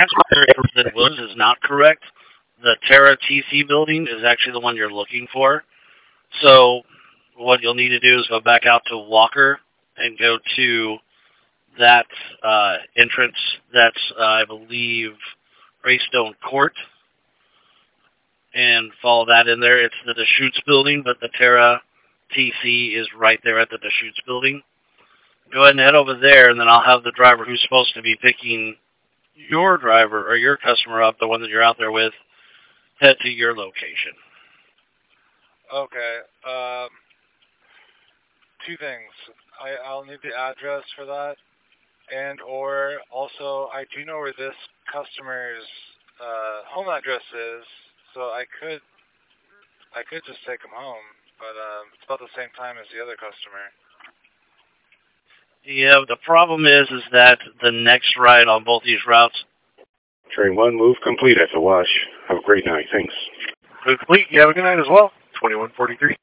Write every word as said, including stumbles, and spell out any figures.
that was is not correct. The Terra T C building is actually the one you're looking for. So what you'll need to do is go back out to Walker and go to that uh, entrance. That's, uh, I believe, Greystone Court. And follow that in there. It's the Deschutes building, but the Terra T C is right there at the Deschutes building. Go ahead and head over there, and then I'll have the driver who's supposed to be picking your driver or your customer up, the one that you're out there with, head to your location. Okay. Um, two things. I, I'll need the address for that, and or also I do know where this customer's uh, home address is, so I could I could just take him home, but um, it's about the same time as the other customer. Yeah, the problem is, is that the next ride on both these routes. Train one, move complete at the Wash. Have a great night. Thanks. Move complete. You have a good night as well. twenty-one forty-three.